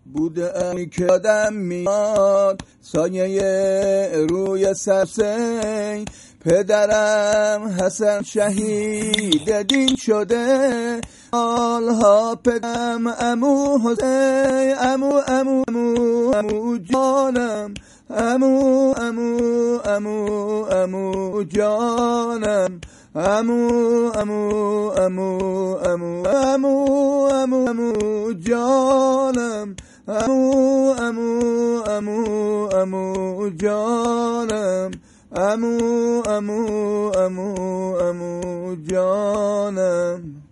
بوده که آدم میاد سایه روی سرسین. پدرم حسن شهید دین شده، حالها پدرم امو حسین، امو امو امو امو جانم، امو امو امو امو جانم، امو امو امو امو امو امو امو جانم، امو امو امو امو جانم، امو امو امو امو جانم.